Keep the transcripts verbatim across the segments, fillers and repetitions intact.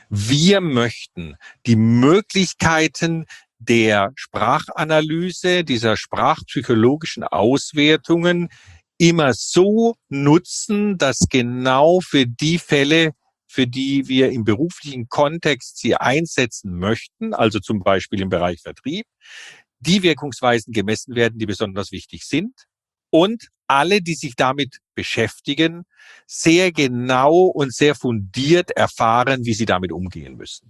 Wir möchten die Möglichkeiten der Sprachanalyse, dieser sprachpsychologischen Auswertungen immer so nutzen, dass genau für die Fälle, für die wir im beruflichen Kontext sie einsetzen möchten, also zum Beispiel im Bereich Vertrieb, die Wirkungsweisen gemessen werden, die besonders wichtig sind und alle, die sich damit beschäftigen, sehr genau und sehr fundiert erfahren, wie sie damit umgehen müssen.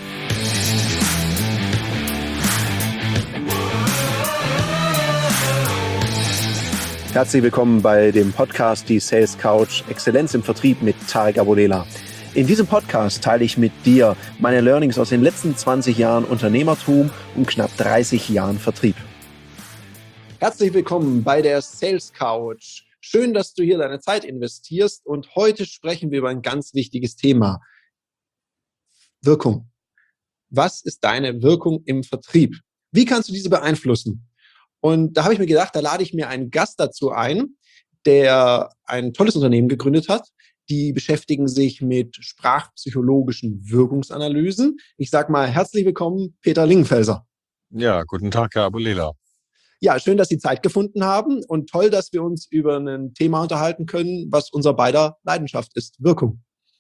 Herzlich willkommen bei dem Podcast Die Sales Couch Exzellenz im Vertrieb mit Tarek Abodela. In diesem Podcast teile ich mit dir meine Learnings aus den letzten zwanzig Jahren Unternehmertum und knapp dreißig Jahren Vertrieb. Herzlich willkommen bei der Sales Couch. Schön, dass du hier deine Zeit investierst und heute sprechen wir über ein ganz wichtiges Thema. Wirkung. Was ist deine Wirkung im Vertrieb? Wie kannst du diese beeinflussen? Und da habe ich mir gedacht, da lade ich mir einen Gast dazu ein, der ein tolles Unternehmen gegründet hat. Die beschäftigen sich mit sprachpsychologischen Wirkungsanalysen. Ich sage mal herzlich willkommen, Peter Lingenfelser. Ja, guten Tag, Herr Abodela. Ja, schön, dass Sie Zeit gefunden haben und toll, dass wir uns über ein Thema unterhalten können, was unser beider Leidenschaft ist, Wirkung.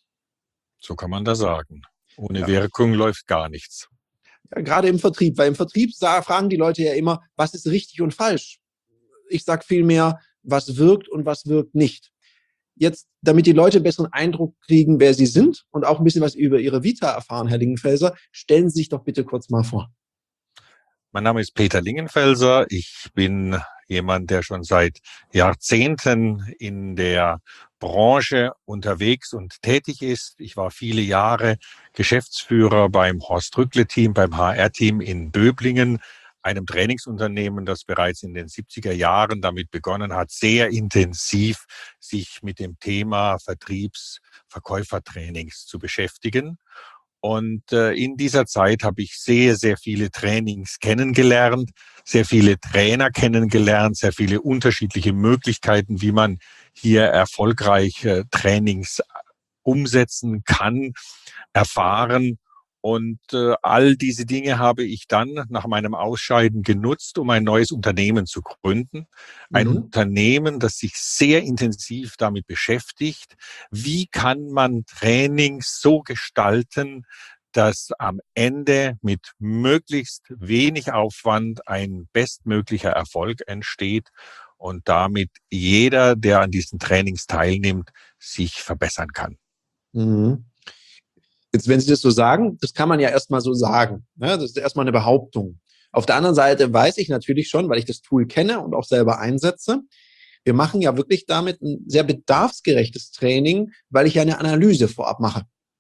So kann man das sagen. Ohne Ja. Wirkung läuft gar nichts. Ja, gerade im Vertrieb, weil im Vertrieb fragen die Leute ja immer, was ist richtig und falsch? Ich sage vielmehr, was wirkt und was wirkt nicht. Jetzt, damit die Leute einen besseren Eindruck kriegen, wer sie sind und auch ein bisschen was über ihre Vita erfahren, Herr Lingenfelser, stellen Sie sich doch bitte kurz mal vor. Mein Name ist Peter Lingenfelser. Ich bin jemand, der schon seit Jahrzehnten in der Branche unterwegs und tätig ist. Ich war viele Jahre Geschäftsführer beim Horst Rückle-Team, beim H R-Team in Böblingen, einem Trainingsunternehmen, das bereits in den siebziger Jahren damit begonnen hat, sehr intensiv sich mit dem Thema Vertriebs-Verkäufertrainings zu beschäftigen. Und äh, in dieser Zeit habe ich sehr, sehr viele Trainings kennengelernt, sehr viele Trainer kennengelernt, sehr viele unterschiedliche Möglichkeiten, wie man hier erfolgreich äh, Trainings umsetzen kann, erfahren. Und äh, all diese Dinge habe ich dann nach meinem Ausscheiden genutzt, um ein neues Unternehmen zu gründen. Ein Mhm. Unternehmen, das sich sehr intensiv damit beschäftigt, wie kann man Trainings so gestalten, dass am Ende mit möglichst wenig Aufwand ein bestmöglicher Erfolg entsteht und damit jeder, der an diesen Trainings teilnimmt, sich verbessern kann. Mhm. Jetzt, wenn Sie das so sagen, das kann man ja erstmal so sagen. Ne? Das ist erstmal eine Behauptung. Auf der anderen Seite weiß ich natürlich schon, weil ich das Tool kenne und auch selber einsetze, wir machen ja wirklich damit ein sehr bedarfsgerechtes Training, weil ich ja eine Analyse vorab mache.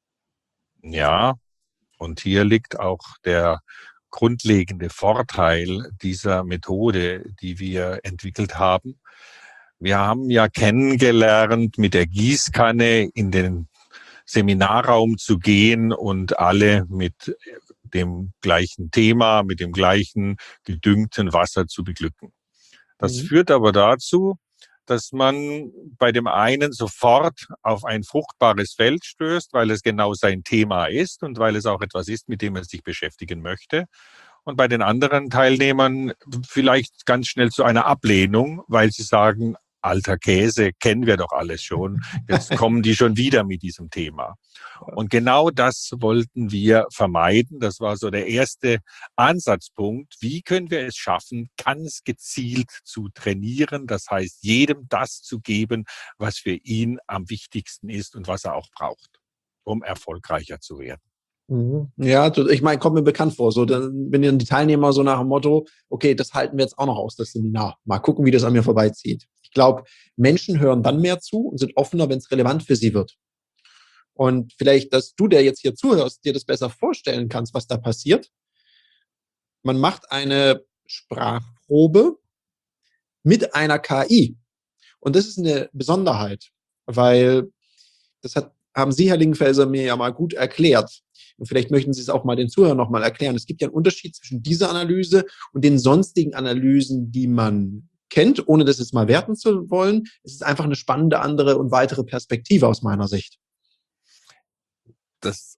Ja, und hier liegt auch der grundlegende Vorteil dieser Methode, die wir entwickelt haben. Wir haben ja kennengelernt, mit der Gießkanne in den Seminarraum zu gehen und alle mit dem gleichen Thema, mit dem gleichen gedüngten Wasser zu beglücken. Das Mhm. führt aber dazu, dass man bei dem einen sofort auf ein fruchtbares Feld stößt, weil es genau sein Thema ist und weil es auch etwas ist, mit dem er sich beschäftigen möchte. Und bei den anderen Teilnehmern vielleicht ganz schnell zu einer Ablehnung, weil sie sagen, alter Käse, kennen wir doch alles schon. Jetzt kommen die schon wieder mit diesem Thema. Und genau das wollten wir vermeiden. Das war so der erste Ansatzpunkt. Wie können wir es schaffen, ganz gezielt zu trainieren? Das heißt, jedem das zu geben, was für ihn am wichtigsten ist und was er auch braucht, um erfolgreicher zu werden. Mhm. Ja, ich meine, kommt mir bekannt vor. So, dann, wenn dann die Teilnehmer so nach dem Motto, okay, das halten wir jetzt auch noch aus, das Seminar. Mal gucken, wie das an mir vorbeizieht. Ich glaube, Menschen hören dann mehr zu und sind offener, wenn es relevant für sie wird. Und vielleicht, dass du, der jetzt hier zuhörst, dir das besser vorstellen kannst, was da passiert. Man macht eine Sprachprobe mit einer K I. Und das ist eine Besonderheit, weil das hat, haben Sie, Herr Lingenfelser, mir ja mal gut erklärt. Und vielleicht möchten Sie es auch mal den Zuhörern noch mal erklären. Es gibt ja einen Unterschied zwischen dieser Analyse und den sonstigen Analysen, die man kennt, ohne das jetzt mal werten zu wollen. Es ist einfach eine spannende andere und weitere Perspektive aus meiner Sicht. Das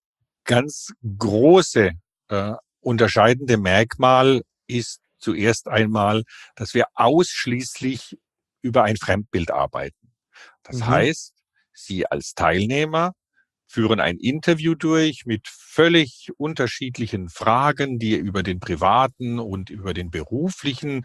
ganz große äh, unterscheidende Merkmal ist zuerst einmal, dass wir ausschließlich über ein Fremdbild arbeiten. Das Mhm. heißt, Sie als Teilnehmer führen ein Interview durch mit völlig unterschiedlichen Fragen, die über den privaten und über den beruflichen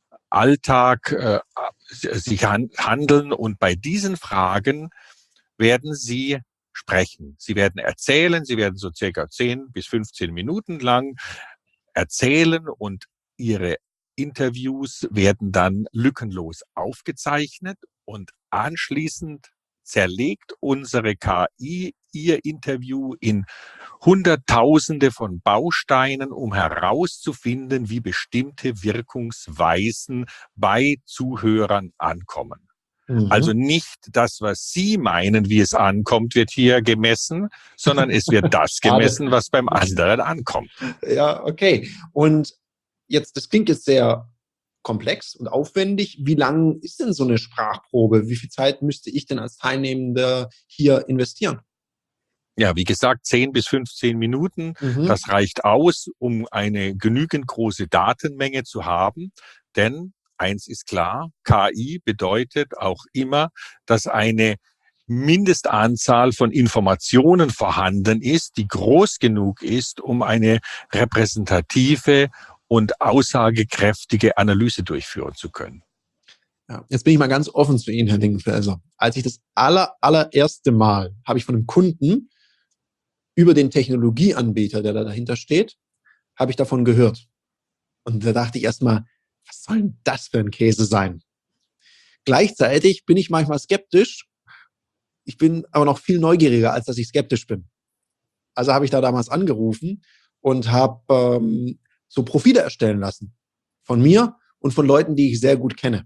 Alltag äh, sich han- handeln. Und bei diesen Fragen werden Sie sprechen. Sie werden erzählen, Sie werden so circa zehn bis fünfzehn Minuten lang erzählen und Ihre Interviews werden dann lückenlos aufgezeichnet und anschließend zerlegt unsere K I Ihr Interview in Hunderttausende von Bausteinen, um herauszufinden, wie bestimmte Wirkungsweisen bei Zuhörern ankommen. Also Mhm. nicht das, was Sie meinen, wie es ankommt, wird hier gemessen, sondern es wird das Schade. gemessen, was beim anderen ankommt. Ja, okay. Und jetzt, das klingt jetzt sehr komplex und aufwendig. Wie lang ist denn so eine Sprachprobe? Wie viel Zeit müsste ich denn als Teilnehmender hier investieren? Ja, wie gesagt, zehn bis fünfzehn Minuten, Mhm. das reicht aus, um eine genügend große Datenmenge zu haben. Denn eins ist klar, K I bedeutet auch immer, dass eine Mindestanzahl von Informationen vorhanden ist, die groß genug ist, um eine repräsentative und aussagekräftige Analyse durchführen zu können. Ja, jetzt bin ich mal ganz offen zu Ihnen, Herr Dingenfelser. Als ich das aller, allererste Mal habe ich von einem Kunden über den Technologieanbieter, der da dahinter steht, habe ich davon gehört. Und da dachte ich erstmal, was soll denn das für ein Käse sein? Gleichzeitig bin ich manchmal skeptisch. Ich bin aber noch viel neugieriger, als dass ich skeptisch bin. Also habe ich da damals angerufen und habe ähm, so Profile erstellen lassen. Von mir und von Leuten, die ich sehr gut kenne.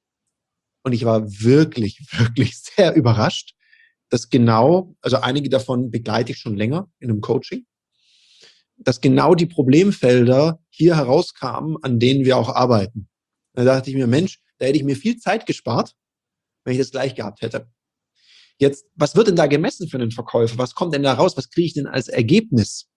Und ich war wirklich, wirklich sehr überrascht, dass genau, also einige davon begleite ich schon länger in einem Coaching, dass genau die Problemfelder hier herauskamen, an denen wir auch arbeiten. Da dachte ich mir, Mensch, da hätte ich mir viel Zeit gespart, wenn ich das gleich gehabt hätte. Jetzt, was wird denn da gemessen für einen Verkäufer? Was kommt denn da raus? Was kriege ich denn als Ergebnis?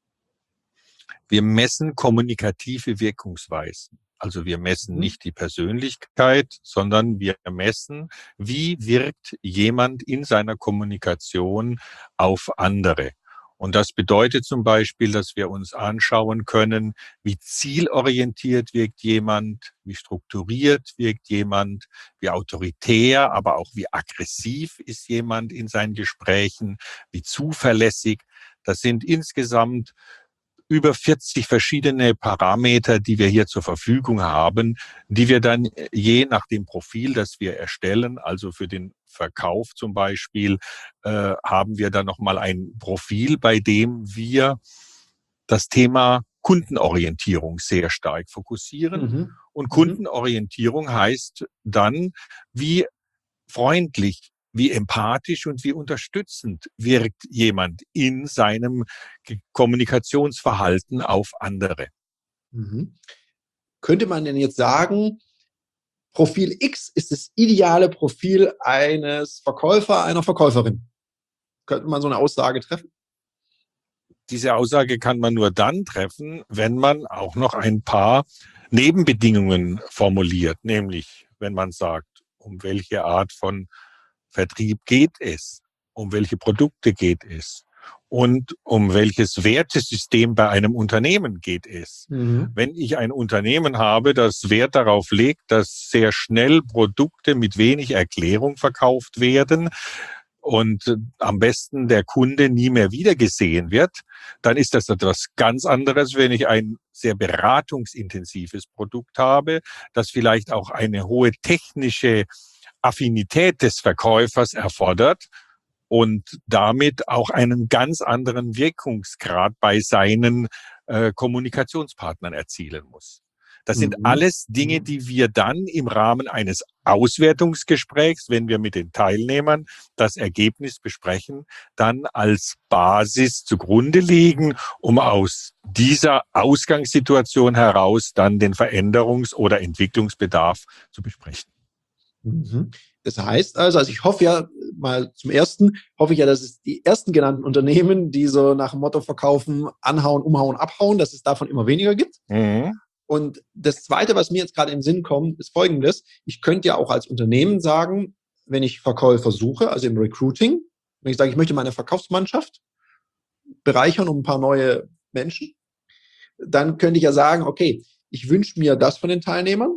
Wir messen kommunikative Wirkungsweisen. Also wir messen Mhm. nicht die Persönlichkeit, sondern wir messen, wie wirkt jemand in seiner Kommunikation auf andere. Und das bedeutet zum Beispiel, dass wir uns anschauen können, wie zielorientiert wirkt jemand, wie strukturiert wirkt jemand, wie autoritär, aber auch wie aggressiv ist jemand in seinen Gesprächen, wie zuverlässig. Das sind insgesamt über vierzig verschiedene Parameter, die wir hier zur Verfügung haben, die wir dann je nach dem Profil, das wir erstellen, also für den Verkauf zum Beispiel, äh, haben wir dann nochmal ein Profil, bei dem wir das Thema Kundenorientierung sehr stark fokussieren. Mhm. Und Mhm. Kundenorientierung heißt dann, wie freundlich, wie empathisch und wie unterstützend wirkt jemand in seinem Kommunikationsverhalten auf andere. Mhm. Könnte man denn jetzt sagen, Profil X ist das ideale Profil eines Verkäufer, einer Verkäuferin? Könnte man so eine Aussage treffen? Diese Aussage kann man nur dann treffen, wenn man auch noch ein paar Nebenbedingungen formuliert, nämlich wenn man sagt, um welche Art von Vertrieb geht es, um welche Produkte geht es und um welches Wertesystem bei einem Unternehmen geht es. Mhm. Wenn ich ein Unternehmen habe, das Wert darauf legt, dass sehr schnell Produkte mit wenig Erklärung verkauft werden, und äh, am besten der Kunde nie mehr wiedergesehen wird, dann ist das etwas ganz anderes, wenn ich ein sehr beratungsintensives Produkt habe, das vielleicht auch eine hohe technische Affinität des Verkäufers erfordert und damit auch einen ganz anderen Wirkungsgrad bei seinen äh, Kommunikationspartnern erzielen muss. Das sind Mhm. alles Dinge, die wir dann im Rahmen eines Auswertungsgesprächs, wenn wir mit den Teilnehmern das Ergebnis besprechen, dann als Basis zugrunde legen, um aus dieser Ausgangssituation heraus dann den Veränderungs- oder Entwicklungsbedarf zu besprechen. Mhm. Das heißt also, also ich hoffe ja mal zum Ersten, hoffe ich ja, dass es die ersten genannten Unternehmen, die so nach dem Motto verkaufen, anhauen, umhauen, abhauen, dass es davon immer weniger gibt. Mhm. Und das Zweite, was mir jetzt gerade in den Sinn kommt, ist Folgendes. Ich könnte ja auch als Unternehmen sagen, wenn ich Verkäufer suche, also im Recruiting, wenn ich sage, ich möchte meine Verkaufsmannschaft bereichern um ein paar neue Menschen, dann könnte ich ja sagen, okay, ich wünsche mir das von den Teilnehmern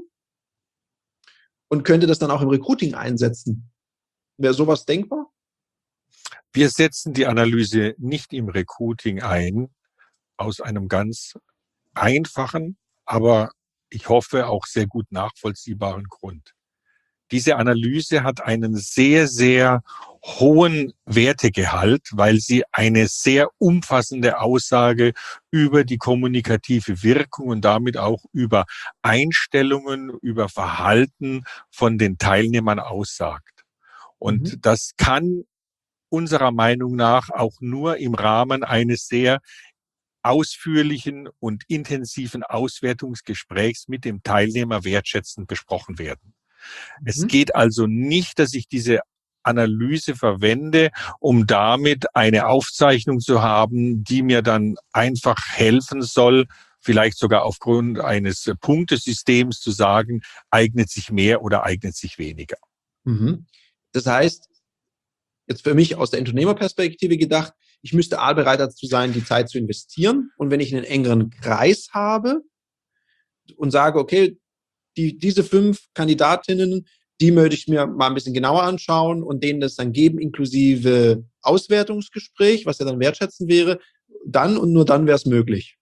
und könnte das dann auch im Recruiting einsetzen. Wäre sowas denkbar? Wir setzen die Analyse nicht im Recruiting ein, aus einem ganz einfachen, aber ich hoffe auch sehr gut nachvollziehbaren Grund. Diese Analyse hat einen sehr, sehr hohen Wertegehalt, weil sie eine sehr umfassende Aussage über die kommunikative Wirkung und damit auch über Einstellungen, über Verhalten von den Teilnehmern aussagt. Und Mhm. das kann unserer Meinung nach auch nur im Rahmen eines sehr ausführlichen und intensiven Auswertungsgesprächs mit dem Teilnehmer wertschätzend besprochen werden. Es Mhm. geht also nicht, dass ich diese Analyse verwende, um damit eine Aufzeichnung zu haben, die mir dann einfach helfen soll, vielleicht sogar aufgrund eines Punktesystems zu sagen, eignet sich mehr oder eignet sich weniger. Mhm. Das heißt, jetzt für mich aus der Unternehmerperspektive gedacht, ich müsste A bereit dazu sein, die Zeit zu investieren. Und wenn ich einen engeren Kreis habe und sage, okay, die, diese fünf Kandidatinnen, die möchte ich mir mal ein bisschen genauer anschauen und denen das dann geben, inklusive Auswertungsgespräch, was ja dann wertschätzend wäre, dann und nur dann wäre es möglich.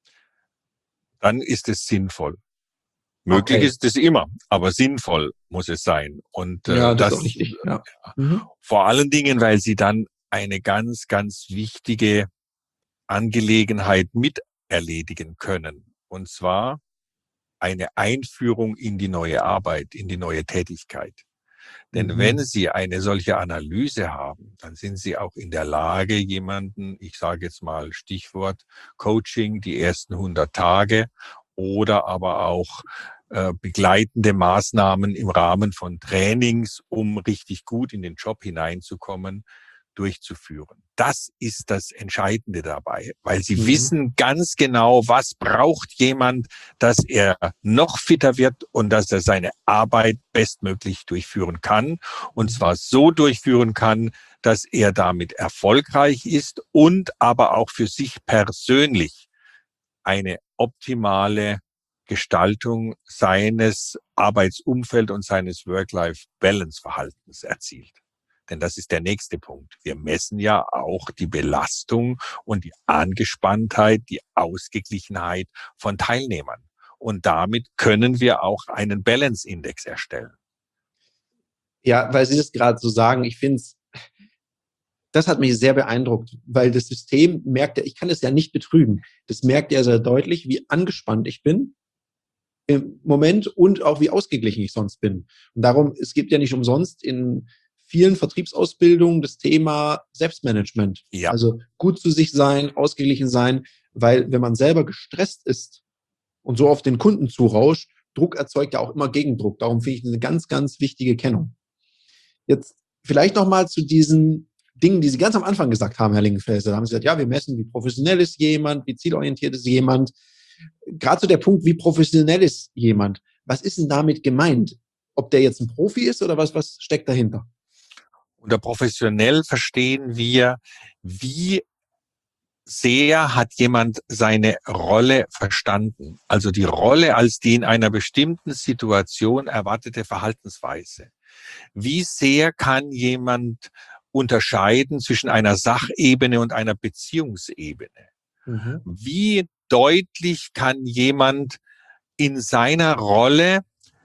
Dann ist es sinnvoll. Möglich Okay. ist es immer, aber sinnvoll muss es sein. Und äh, Ja, das ist auch das richtig. Ja. Mhm. vor allen Dingen, weil sie dann eine ganz, ganz wichtige Angelegenheit mit erledigen können. Und zwar eine Einführung in die neue Arbeit, in die neue Tätigkeit. Denn wenn Mhm. Sie eine solche Analyse haben, dann sind Sie auch in der Lage, jemanden, ich sage jetzt mal Stichwort Coaching, die ersten hundert Tage oder aber auch äh, begleitende Maßnahmen im Rahmen von Trainings, um richtig gut in den Job hineinzukommen, durchzuführen. Das ist das Entscheidende dabei, weil sie Mhm. wissen ganz genau, was braucht jemand, dass er noch fitter wird und dass er seine Arbeit bestmöglich durchführen kann. Und zwar so durchführen kann, dass er damit erfolgreich ist und aber auch für sich persönlich eine optimale Gestaltung seines Arbeitsumfeld und seines Work-Life-Balance-Verhaltens erzielt. Denn das ist der nächste Punkt. Wir messen ja auch die Belastung und die Angespanntheit, die Ausgeglichenheit von Teilnehmern. Und damit können wir auch einen Balance-Index erstellen. Ja, weil Sie das gerade so sagen, ich finde es, das hat mich sehr beeindruckt, weil das System merkt ja, ich kann es ja nicht betrügen. Das merkt ja sehr deutlich, wie angespannt ich bin im Moment und auch wie ausgeglichen ich sonst bin. Und darum, es gibt ja nicht umsonst in vielen Vertriebsausbildungen das Thema Selbstmanagement. Ja, Also gut zu sich sein, ausgeglichen sein, weil wenn man selber gestresst ist und so auf den Kunden zurauscht, Druck erzeugt ja auch immer Gegendruck. Darum finde ich eine ganz, ganz wichtige Kennung. Jetzt vielleicht noch mal zu diesen Dingen, die Sie ganz am Anfang gesagt haben, Herr Lingenfelser. Da haben Sie gesagt, ja, wir messen, wie professionell ist jemand, wie zielorientiert ist jemand. Gerade so der Punkt, wie professionell ist jemand. Was ist denn damit gemeint? Ob der jetzt ein Profi ist oder was, was steckt dahinter? unter professionell verstehen wir, wie sehr hat jemand seine Rolle verstanden. Also die Rolle als die in einer bestimmten Situation erwartete Verhaltensweise. Wie sehr kann jemand unterscheiden zwischen einer Sachebene und einer Beziehungsebene? Mhm. Wie deutlich kann jemand in seiner Rolle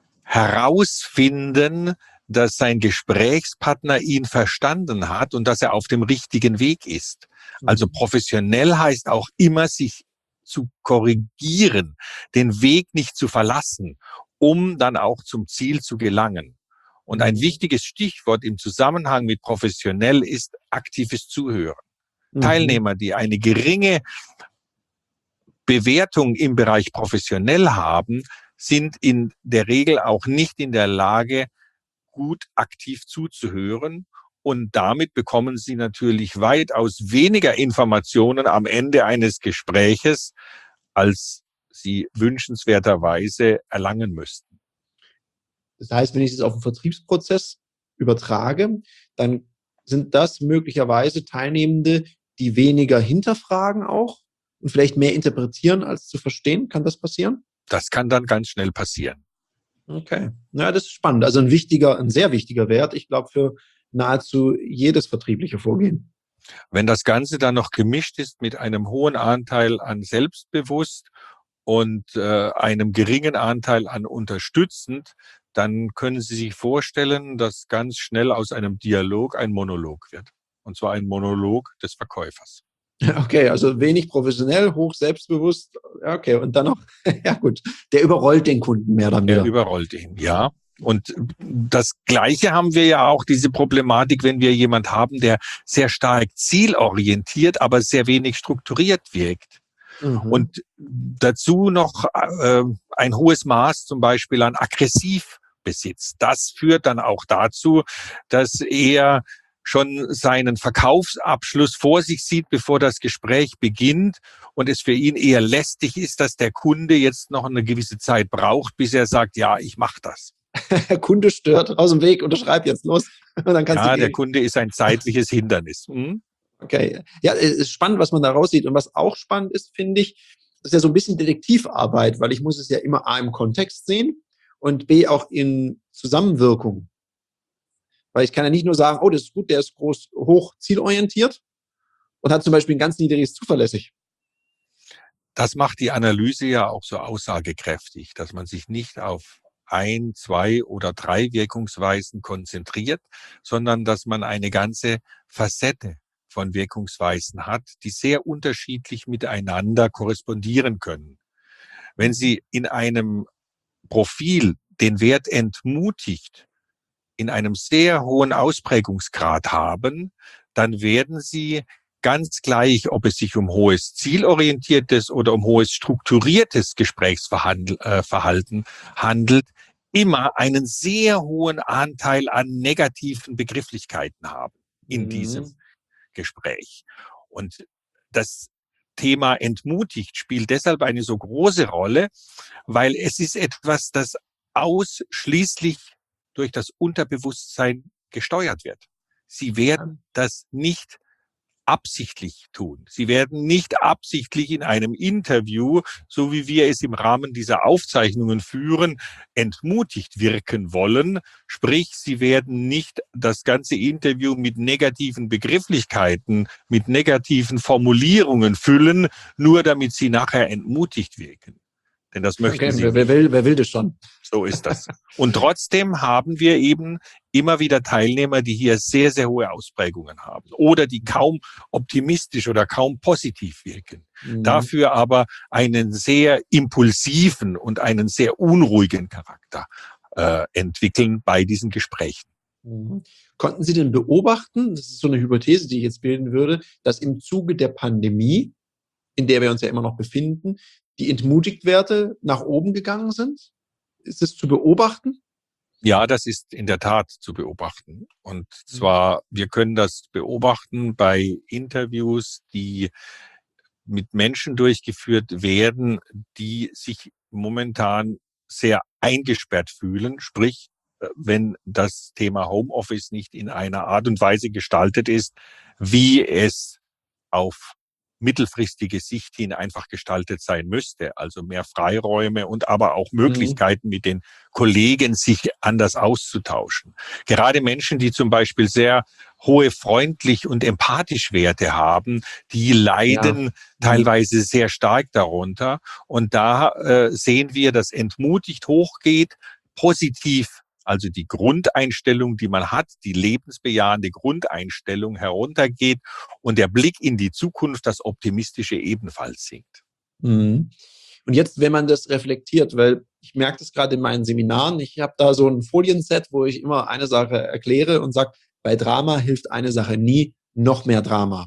herausfinden, dass sein Gesprächspartner ihn verstanden hat und dass er auf dem richtigen Weg ist? Also Mhm. professionell heißt auch immer, sich zu korrigieren, den Weg nicht zu verlassen, um dann auch zum Ziel zu gelangen. Und ein Mhm. wichtiges Stichwort im Zusammenhang mit professionell ist aktives Zuhören. Mhm. Teilnehmer, die eine geringe Bewertung im Bereich professionell haben, sind in der Regel auch nicht in der Lage, gut aktiv zuzuhören. Und damit bekommen Sie natürlich weitaus weniger Informationen am Ende eines Gespräches, als Sie wünschenswerterweise erlangen müssten. Das heißt, wenn ich es auf den Vertriebsprozess übertrage, dann sind das möglicherweise Teilnehmende, die weniger hinterfragen auch und vielleicht mehr interpretieren als zu verstehen. Kann das passieren? Das kann dann ganz schnell passieren. Okay. Ja, das ist spannend. Also ein wichtiger, ein sehr wichtiger Wert, ich glaube, für nahezu jedes vertriebliche Vorgehen. Wenn das Ganze dann noch gemischt ist mit einem hohen Anteil an Selbstbewusst und äh, einem geringen Anteil an unterstützend, dann können Sie sich vorstellen, dass ganz schnell aus einem Dialog ein Monolog wird. Und zwar ein Monolog des Verkäufers. Okay, also wenig professionell, hoch selbstbewusst. Okay, und dann noch, ja gut, der überrollt den Kunden mehr dann wieder. Der überrollt ihn, ja. Und das Gleiche haben wir ja auch, diese Problematik, wenn wir jemand haben, der sehr stark zielorientiert, aber sehr wenig strukturiert wirkt. Mhm. Und dazu noch äh, ein hohes Maß zum Beispiel an aggressiv besitzt. Das führt dann auch dazu, dass er schon seinen Verkaufsabschluss vor sich sieht, bevor das Gespräch beginnt und es für ihn eher lästig ist, dass der Kunde jetzt noch eine gewisse Zeit braucht, bis er sagt, ja, ich mache das. Der Kunde stört, aus dem Weg, unterschreib jetzt los. Und dann kannst ja, du der Kunde ist ein zeitliches Hindernis. Hm? Okay, ja, es ist spannend, was man da raussieht. Und was auch spannend ist, finde ich, das ist ja so ein bisschen Detektivarbeit, weil ich muss es ja immer A im Kontext sehen und B auch in Zusammenwirkung. Weil ich kann ja nicht nur sagen, oh, das ist gut, der ist groß, hoch zielorientiert und hat zum Beispiel ein ganz niedriges zuverlässig. Das macht die Analyse ja auch so aussagekräftig, dass man sich nicht auf ein, zwei oder drei Wirkungsweisen konzentriert, sondern dass man eine ganze Facette von Wirkungsweisen hat, die sehr unterschiedlich miteinander korrespondieren können. Wenn Sie in einem Profil den Wert entmutigt in einem sehr hohen Ausprägungsgrad haben, dann werden Sie ganz gleich, ob es sich um hohes zielorientiertes oder um hohes strukturiertes Gesprächsverhalten handelt, immer einen sehr hohen Anteil an negativen Begrifflichkeiten haben in mhm. diesem Gespräch. Und das Thema entmutigt spielt deshalb eine so große Rolle, weil es ist etwas, das ausschließlich durch das Unterbewusstsein gesteuert wird. Sie werden das nicht absichtlich tun. Sie werden nicht absichtlich in einem Interview, so wie wir es im Rahmen dieser Aufzeichnungen führen, entmutigt wirken wollen. Sprich, Sie werden nicht das ganze Interview mit negativen Begrifflichkeiten, mit negativen Formulierungen füllen, nur damit Sie nachher entmutigt wirken. Denn das möchten okay, Sie wer, nicht. Wer will, wer will das schon? So ist das. Und trotzdem haben wir eben immer wieder Teilnehmer, die hier sehr, sehr hohe Ausprägungen haben oder die kaum optimistisch oder kaum positiv wirken. Mhm. Dafür aber einen sehr impulsiven und einen sehr unruhigen Charakter äh, entwickeln bei diesen Gesprächen. Mhm. Konnten Sie denn beobachten, das ist so eine Hypothese, die ich jetzt bilden würde, dass im Zuge der Pandemie, in der wir uns ja immer noch befinden, die Entmutigt-Werte nach oben gegangen sind? Ist es zu beobachten? Ja, das ist in der Tat zu beobachten. Und zwar, wir können das beobachten bei Interviews, die mit Menschen durchgeführt werden, die sich momentan sehr eingesperrt fühlen. Sprich, wenn das Thema Homeoffice nicht in einer Art und Weise gestaltet ist, wie es auf mittelfristige Sicht hin einfach gestaltet sein müsste. Also mehr Freiräume und aber auch Möglichkeiten, mhm. mit den Kollegen sich anders auszutauschen. Gerade Menschen, die zum Beispiel sehr hohe freundlich und empathisch Werte haben, die leiden ja. teilweise sehr stark darunter. Und da äh, sehen wir, dass entmutigt hochgeht, positiv, also die Grundeinstellung, die man hat, die lebensbejahende Grundeinstellung heruntergeht und der Blick in die Zukunft, das Optimistische ebenfalls sinkt. Mhm. Und jetzt, wenn man das reflektiert, weil ich merke das gerade in meinen Seminaren, ich habe da so ein Folienset, wo ich immer eine Sache erkläre und sage, bei Drama hilft eine Sache nie, noch mehr Drama.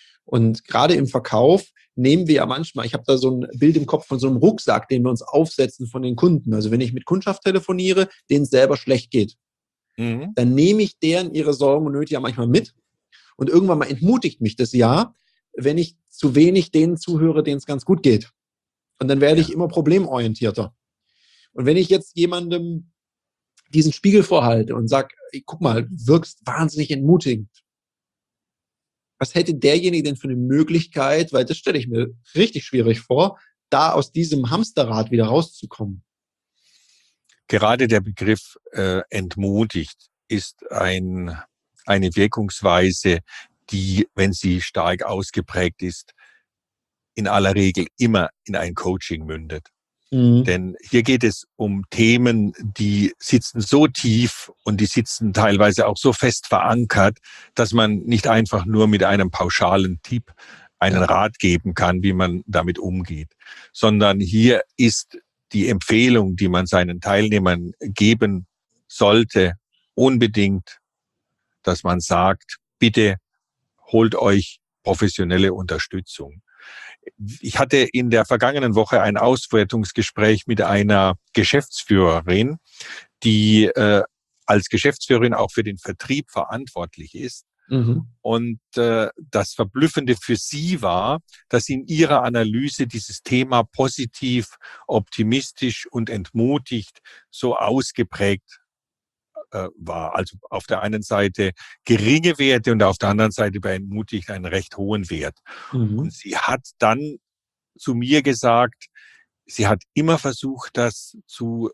Und gerade im Verkauf nehmen wir ja manchmal, ich habe da so ein Bild im Kopf von so einem Rucksack, den wir uns aufsetzen von den Kunden. Also wenn ich mit Kundschaft telefoniere, denen es selber schlecht geht. Mhm. dann nehme ich deren ihre Sorgen und Nöte ja manchmal mit. Und irgendwann mal entmutigt mich das ja, wenn ich zu wenig denen zuhöre, denen es ganz gut geht. Und dann werde Ja. ich immer problemorientierter. Und wenn ich jetzt jemandem diesen Spiegel vorhalte und sage, guck mal, du wirkst wahnsinnig entmutigend. Was hätte derjenige denn für eine Möglichkeit, weil das stelle ich mir richtig schwierig vor, da aus diesem Hamsterrad wieder rauszukommen? Gerade der Begriff äh, entmutigt ist ein, eine Wirkungsweise, die, wenn sie stark ausgeprägt ist, in aller Regel immer in ein Coaching mündet. Mhm. Denn hier geht es um Themen, die sitzen so tief und die sitzen teilweise auch so fest verankert, dass man nicht einfach nur mit einem pauschalen Tipp einen Ja. Rat geben kann, wie man damit umgeht, sondern hier ist die Empfehlung, die man seinen Teilnehmern geben sollte, unbedingt, dass man sagt, bitte holt euch professionelle Unterstützung. Ich hatte in der vergangenen Woche ein Auswertungsgespräch mit einer Geschäftsführerin, die äh, als Geschäftsführerin auch für den Vertrieb verantwortlich ist. Mhm. Und äh, das Verblüffende für sie war, dass in ihrer Analyse dieses Thema positiv, optimistisch und entmutigt so ausgeprägt äh, war. Also auf der einen Seite geringe Werte und auf der anderen Seite bei entmutigt einen recht hohen Wert. Mhm. Und sie hat dann zu mir gesagt, sie hat immer versucht, das zu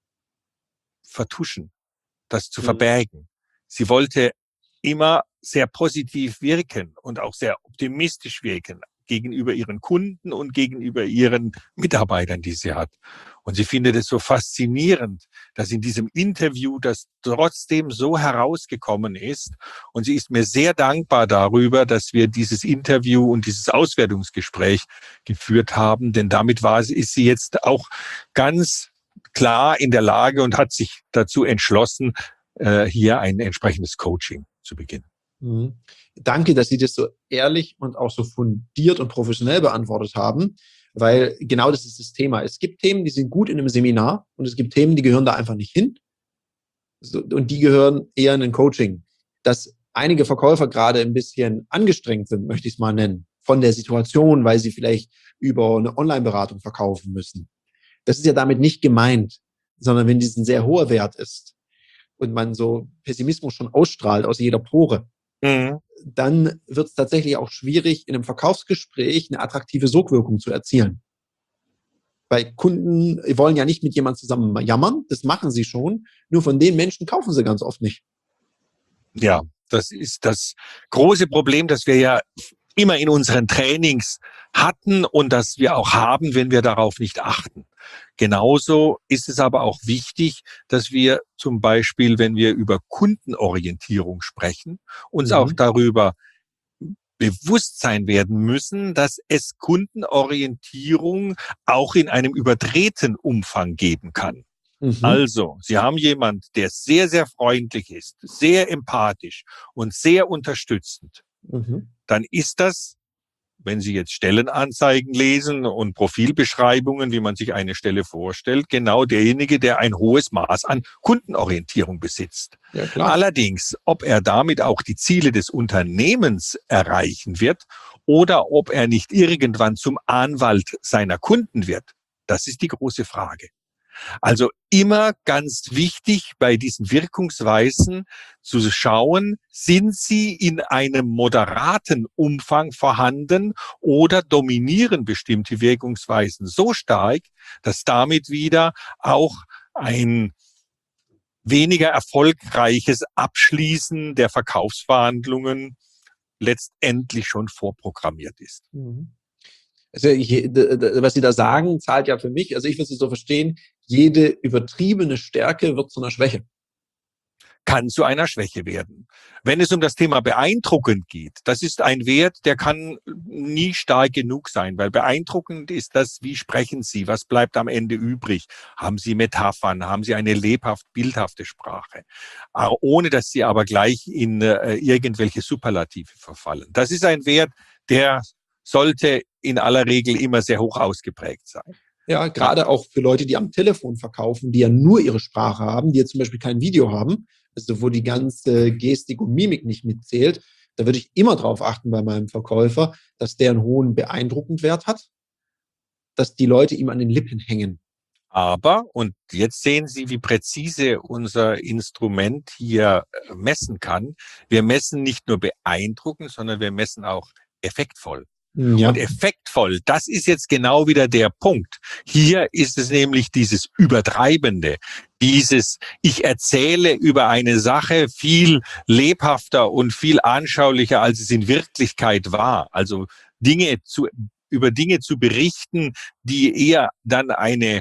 vertuschen, das zu Mhm. verbergen. Sie wollte immer sehr positiv wirken und auch sehr optimistisch wirken gegenüber ihren Kunden und gegenüber ihren Mitarbeitern, die sie hat. Und sie findet es so faszinierend, dass in diesem Interview das trotzdem so herausgekommen ist. Und sie ist mir sehr dankbar darüber, dass wir dieses Interview und dieses Auswertungsgespräch geführt haben, denn damit war sie, ist sie jetzt auch ganz klar in der Lage und hat sich dazu entschlossen, hier ein entsprechendes Coaching zu beginnen. Mhm. Danke, dass Sie das so ehrlich und auch so fundiert und professionell beantwortet haben, weil genau das ist das Thema. Es gibt Themen, die sind gut in einem Seminar und es gibt Themen, die gehören da einfach nicht hin so, und die gehören eher in ein Coaching. Dass einige Verkäufer gerade ein bisschen angestrengt sind, möchte ich es mal nennen, von der Situation, weil sie vielleicht über eine Online-Beratung verkaufen müssen. Das ist ja damit nicht gemeint, sondern wenn dies ein sehr hoher Wert ist und man so Pessimismus schon ausstrahlt aus jeder Pore, Mhm. dann wird es tatsächlich auch schwierig, in einem Verkaufsgespräch eine attraktive Sogwirkung zu erzielen. Weil Kunden wollen ja nicht mit jemandem zusammen jammern, das machen sie schon, nur von den Menschen kaufen sie ganz oft nicht. Ja, das ist das große Problem, das wir ja immer in unseren Trainings hatten und das wir auch haben, wenn wir darauf nicht achten. Genauso ist es aber auch wichtig, dass wir zum Beispiel, wenn wir über Kundenorientierung sprechen, uns Mhm. auch darüber bewusst sein werden müssen, dass es Kundenorientierung auch in einem überdrehten Umfang geben kann. Mhm. Also, Sie haben jemand, der sehr, sehr freundlich ist, sehr empathisch und sehr unterstützend. Mhm. Dann ist das, wenn Sie jetzt Stellenanzeigen lesen und Profilbeschreibungen, wie man sich eine Stelle vorstellt, genau derjenige, der ein hohes Maß an Kundenorientierung besitzt. Ja, klar. Allerdings, ob er damit auch die Ziele des Unternehmens erreichen wird oder ob er nicht irgendwann zum Anwalt seiner Kunden wird, das ist die große Frage. Also immer ganz wichtig bei diesen Wirkungsweisen zu schauen, sind sie in einem moderaten Umfang vorhanden oder dominieren bestimmte Wirkungsweisen so stark, dass damit wieder auch ein weniger erfolgreiches Abschließen der Verkaufsverhandlungen letztendlich schon vorprogrammiert ist. Mhm. Also, je, d, d, was Sie da sagen, zahlt ja für mich, also ich würde es so verstehen, jede übertriebene Stärke wird zu einer Schwäche. Kann zu einer Schwäche werden. Wenn es um das Thema beeindruckend geht, das ist ein Wert, der kann nie stark genug sein, weil beeindruckend ist das, wie sprechen Sie, was bleibt am Ende übrig? Haben Sie Metaphern, haben Sie eine lebhaft bildhafte Sprache, ohne dass Sie aber gleich in äh, irgendwelche Superlative verfallen. Das ist ein Wert, der sollte in aller Regel immer sehr hoch ausgeprägt sein. Ja, gerade auch für Leute, die am Telefon verkaufen, die ja nur ihre Sprache haben, die jetzt zum Beispiel kein Video haben, also wo die ganze Gestik und Mimik nicht mitzählt, da würde ich immer darauf achten bei meinem Verkäufer, dass der einen hohen Beeindruckendwert hat, dass die Leute ihm an den Lippen hängen. Aber, und jetzt sehen Sie, wie präzise unser Instrument hier messen kann. Wir messen nicht nur beeindruckend, sondern wir messen auch effektvoll. Ja. Und effektvoll, das ist jetzt genau wieder der Punkt. Hier ist es nämlich dieses Übertreibende, dieses, ich erzähle über eine Sache viel lebhafter und viel anschaulicher, als es in Wirklichkeit war. Also Dinge zu, über Dinge zu berichten, die eher dann eine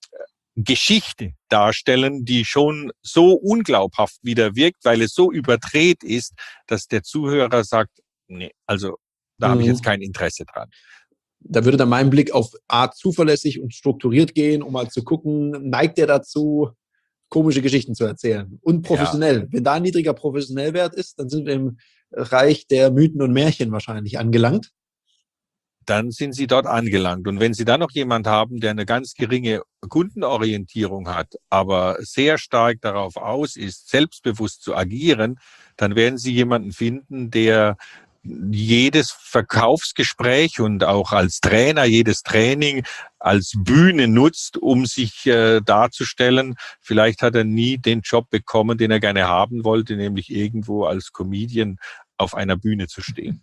Geschichte darstellen, die schon so unglaubhaft wieder wirkt, weil es so überdreht ist, dass der Zuhörer sagt, nee, also da habe ich jetzt kein Interesse dran. Da würde dann mein Blick auf Art zuverlässig und strukturiert gehen, um mal zu gucken, neigt er dazu, komische Geschichten zu erzählen. Und professionell. Ja. Wenn da ein niedriger Professionellwert ist, dann sind wir im Reich der Mythen und Märchen wahrscheinlich angelangt. Dann sind Sie dort angelangt. Und wenn Sie dann noch jemand haben, der eine ganz geringe Kundenorientierung hat, aber sehr stark darauf aus ist, selbstbewusst zu agieren, dann werden Sie jemanden finden, der jedes Verkaufsgespräch und auch als Trainer jedes Training als Bühne nutzt, um sich äh, darzustellen. Vielleicht hat er nie den Job bekommen, den er gerne haben wollte, nämlich irgendwo als Comedian auf einer Bühne zu stehen.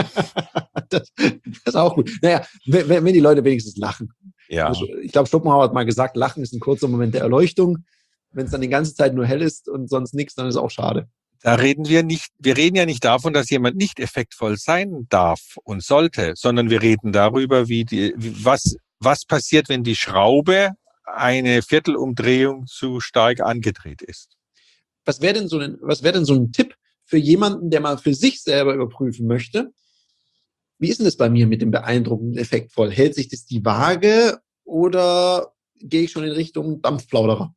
das, das ist auch gut. Naja, wenn, wenn die Leute wenigstens lachen. Ja. Also, ich glaube, Schopenhauer hat mal gesagt, Lachen ist ein kurzer Moment der Erleuchtung. Wenn es dann die ganze Zeit nur hell ist und sonst nichts, dann ist es auch schade. Da reden wir nicht, wir reden ja nicht davon, dass jemand nicht effektvoll sein darf und sollte, sondern wir reden darüber, wie die, was, was passiert, wenn die Schraube eine Viertelumdrehung zu stark angedreht ist. Was wäre denn so ein, was wäre denn so ein Tipp für jemanden, der mal für sich selber überprüfen möchte? Wie ist denn das bei mir mit dem beeindruckenden effektvoll? Hält sich das die Waage oder gehe ich schon in Richtung Dampfplauderer?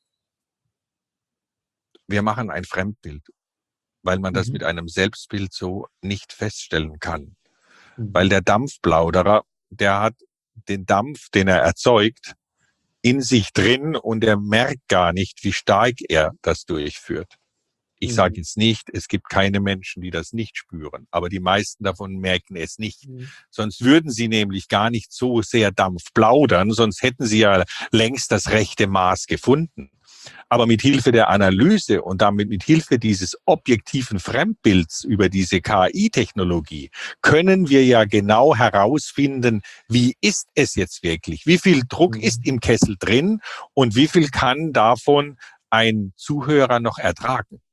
Wir machen ein Fremdbild, weil man das Mhm. mit einem Selbstbild so nicht feststellen kann. Mhm. Weil der Dampfplauderer, der hat den Dampf, den er erzeugt, in sich drin und er merkt gar nicht, wie stark er das durchführt. Ich Mhm. sage jetzt nicht, es gibt keine Menschen, die das nicht spüren, aber die meisten davon merken es nicht. Mhm. Sonst würden sie nämlich gar nicht so sehr Dampf plaudern, sonst hätten sie ja längst das rechte Maß gefunden. Aber mit Hilfe der Analyse und damit mit Hilfe dieses objektiven Fremdbilds über diese K I-Technologie können wir ja genau herausfinden, wie ist es jetzt wirklich? Wie viel Druck Mhm. ist im Kessel drin und wie viel kann davon ein Zuhörer noch ertragen?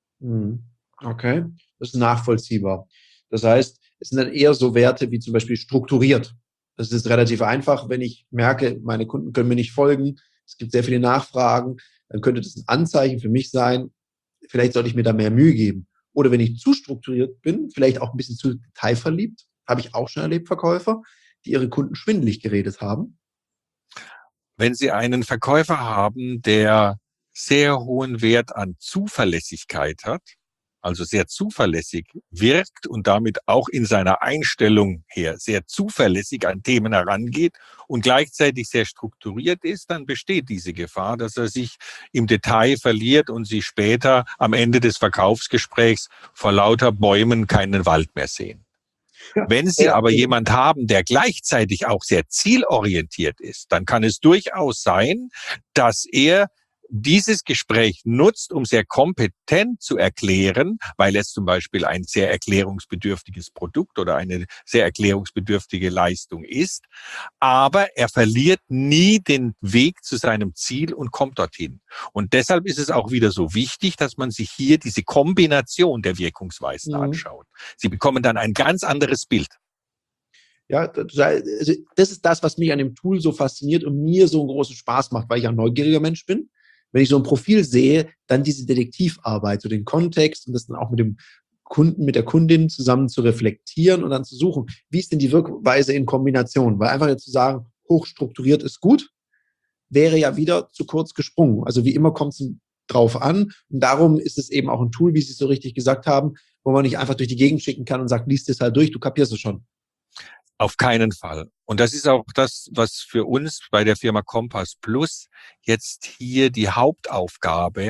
Okay, das ist nachvollziehbar. Das heißt, es sind dann eher so Werte wie zum Beispiel strukturiert. Das ist relativ einfach, wenn ich merke, meine Kunden können mir nicht folgen, es gibt sehr viele Nachfragen, dann könnte das ein Anzeichen für mich sein, vielleicht sollte ich mir da mehr Mühe geben. Oder wenn ich zu strukturiert bin, vielleicht auch ein bisschen zu detailverliebt, habe ich auch schon erlebt, Verkäufer, die ihre Kunden schwindelig geredet haben. Wenn Sie einen Verkäufer haben, der sehr hohen Wert an Zuverlässigkeit hat, also sehr zuverlässig wirkt und damit auch in seiner Einstellung her sehr zuverlässig an Themen herangeht und gleichzeitig sehr strukturiert ist, dann besteht diese Gefahr, dass er sich im Detail verliert und Sie später am Ende des Verkaufsgesprächs vor lauter Bäumen keinen Wald mehr sehen. Wenn Sie aber jemand haben, der gleichzeitig auch sehr zielorientiert ist, dann kann es durchaus sein, dass er dieses Gespräch nutzt, um sehr kompetent zu erklären, weil es zum Beispiel ein sehr erklärungsbedürftiges Produkt oder eine sehr erklärungsbedürftige Leistung ist. Aber er verliert nie den Weg zu seinem Ziel und kommt dorthin. Und deshalb ist es auch wieder so wichtig, dass man sich hier diese Kombination der Wirkungsweisen Mhm. anschaut. Sie bekommen dann ein ganz anderes Bild. Ja, das ist das, was mich an dem Tool so fasziniert und mir so einen großen Spaß macht, weil ich ein neugieriger Mensch bin. Wenn ich so ein Profil sehe, dann diese Detektivarbeit, so den Kontext und das dann auch mit dem Kunden, mit der Kundin zusammen zu reflektieren und dann zu suchen, wie ist denn die Wirkweise in Kombination? Weil einfach jetzt zu sagen, hochstrukturiert ist gut, wäre ja wieder zu kurz gesprungen. Also wie immer kommt es drauf an und darum ist es eben auch ein Tool, wie Sie es so richtig gesagt haben, wo man nicht einfach durch die Gegend schicken kann und sagt, liest es halt durch, du kapierst es schon. Auf keinen Fall. Und das ist auch das, was für uns bei der Firma Compass Plus jetzt hier die Hauptaufgabe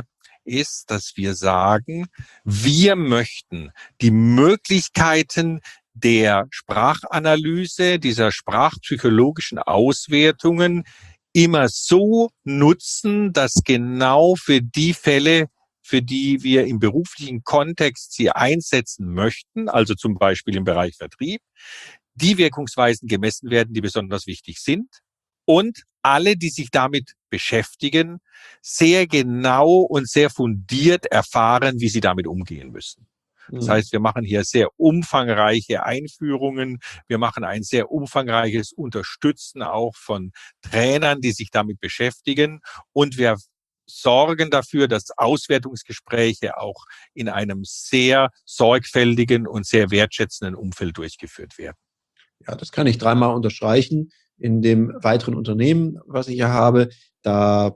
ist, dass wir sagen, wir möchten die Möglichkeiten der Sprachanalyse, dieser sprachpsychologischen Auswertungen immer so nutzen, dass genau für die Fälle, für die wir im beruflichen Kontext sie einsetzen möchten, also zum Beispiel im Bereich Vertrieb, die Wirkungsweisen gemessen werden, die besonders wichtig sind und alle, die sich damit beschäftigen, sehr genau und sehr fundiert erfahren, wie sie damit umgehen müssen. Das heißt, wir machen hier sehr umfangreiche Einführungen. Wir machen ein sehr umfangreiches Unterstützen auch von Trainern, die sich damit beschäftigen. Und wir sorgen dafür, dass Auswertungsgespräche auch in einem sehr sorgfältigen und sehr wertschätzenden Umfeld durchgeführt werden. Ja, das kann ich dreimal unterstreichen. In dem weiteren Unternehmen, was ich hier habe, da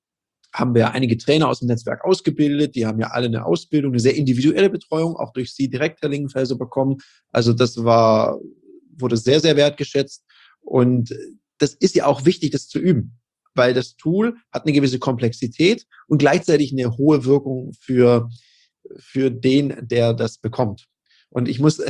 haben wir einige Trainer aus dem Netzwerk ausgebildet. Die haben ja alle eine Ausbildung, eine sehr individuelle Betreuung, auch durch Sie direkt, Herr Lingenfelser, bekommen. Also das war, wurde sehr, sehr wertgeschätzt. Und das ist ja auch wichtig, das zu üben, weil das Tool hat eine gewisse Komplexität und gleichzeitig eine hohe Wirkung für, für den, der das bekommt. Und ich muss,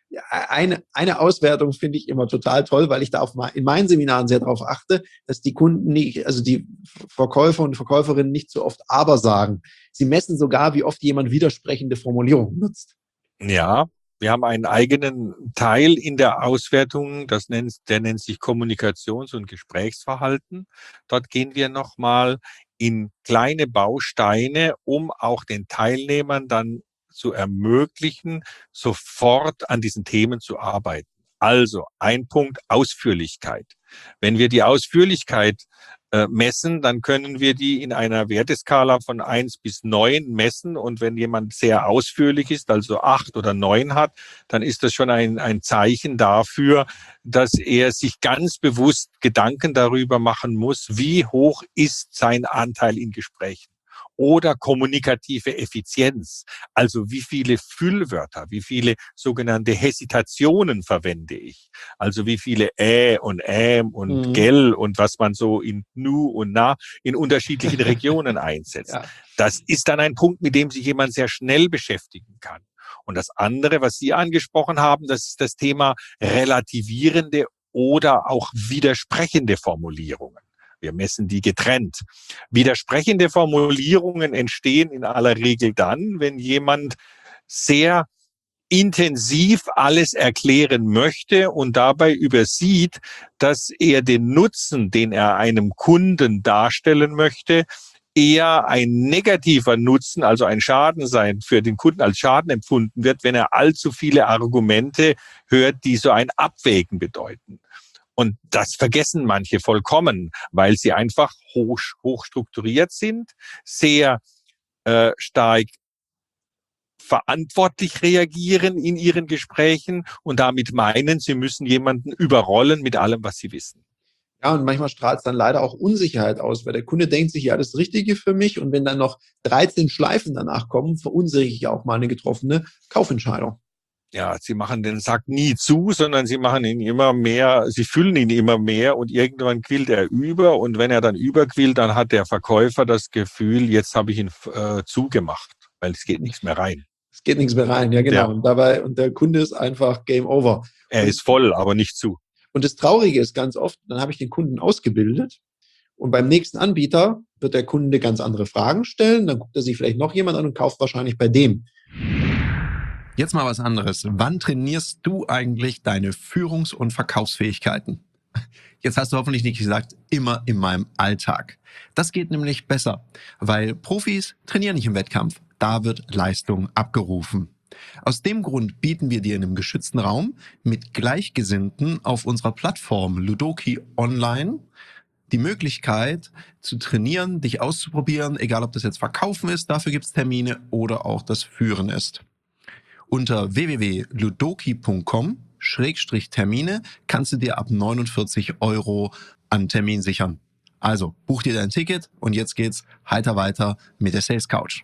eine, eine Auswertung finde ich immer total toll, weil ich da auf, in meinen Seminaren sehr darauf achte, dass die Kunden nicht, also die Verkäufer und Verkäuferinnen nicht so oft aber sagen. Sie messen sogar, wie oft jemand widersprechende Formulierungen nutzt. Ja, wir haben einen eigenen Teil in der Auswertung, das nennt, der nennt sich Kommunikations- und Gesprächsverhalten. Dort gehen wir nochmal in kleine Bausteine, um auch den Teilnehmern dann zu ermöglichen, sofort an diesen Themen zu arbeiten. Also ein Punkt, Ausführlichkeit. Wenn wir die Ausführlichkeit äh, messen, dann können wir die in einer Werteskala von eins bis neun messen. Und wenn jemand sehr ausführlich ist, also acht oder neun hat, dann ist das schon ein, ein Zeichen dafür, dass er sich ganz bewusst Gedanken darüber machen muss, wie hoch ist sein Anteil in Gesprächen. Oder kommunikative Effizienz, also wie viele Füllwörter, wie viele sogenannte Hesitationen verwende ich, also wie viele Ä und Äm und mhm. Gell und was man so in Nu und Na in unterschiedlichen Regionen einsetzt. Ja. Das ist dann ein Punkt, mit dem sich jemand sehr schnell beschäftigen kann. Und das andere, was Sie angesprochen haben, das ist das Thema relativierende oder auch widersprechende Formulierungen. Wir messen die getrennt. Widersprechende Formulierungen entstehen in aller Regel dann, wenn jemand sehr intensiv alles erklären möchte und dabei übersieht, dass er den Nutzen, den er einem Kunden darstellen möchte, eher ein negativer Nutzen, also ein Schaden sein, für den Kunden als Schaden empfunden wird, wenn er allzu viele Argumente hört, die so ein Abwägen bedeuten. Und das vergessen manche vollkommen, weil sie einfach hoch, hoch strukturiert sind, sehr äh, stark verantwortlich reagieren in ihren Gesprächen und damit meinen, sie müssen jemanden überrollen mit allem, was sie wissen. Ja, und manchmal strahlt es dann leider auch Unsicherheit aus, weil der Kunde denkt sich, ja, das ist das Richtige für mich. Und wenn dann noch dreizehn Schleifen danach kommen, verunsichere ich auch mal eine getroffene Kaufentscheidung. Ja, sie machen den Sack nie zu, sondern sie machen ihn immer mehr, sie füllen ihn immer mehr und irgendwann quillt er über und wenn er dann überquillt, dann hat der Verkäufer das Gefühl, jetzt habe ich ihn äh, zugemacht, weil es geht nichts mehr rein. Es geht nichts mehr rein, ja genau. Ja. Und dabei, und der Kunde ist einfach Game Over. Er und, ist voll, aber nicht zu. Und das Traurige ist ganz oft, dann habe ich den Kunden ausgebildet und beim nächsten Anbieter wird der Kunde ganz andere Fragen stellen, dann guckt er sich vielleicht noch jemand an und kauft wahrscheinlich bei dem. Jetzt mal was anderes. Wann trainierst du eigentlich deine Führungs- und Verkaufsfähigkeiten? Jetzt hast du hoffentlich nicht gesagt, immer in meinem Alltag. Das geht nämlich besser, weil Profis trainieren nicht im Wettkampf. Da wird Leistung abgerufen. Aus dem Grund bieten wir dir in einem geschützten Raum mit Gleichgesinnten auf unserer Plattform Ludoki Online die Möglichkeit zu trainieren, dich auszuprobieren, egal ob das jetzt Verkaufen ist, dafür gibt es Termine, oder auch das Führen ist. Unter w w w punkt ludoki punkt com Schrägstrich Termine kannst du dir ab neunundvierzig Euro an Termin sichern. Also buch dir dein Ticket und jetzt geht's heiter weiter mit der Sales Couch.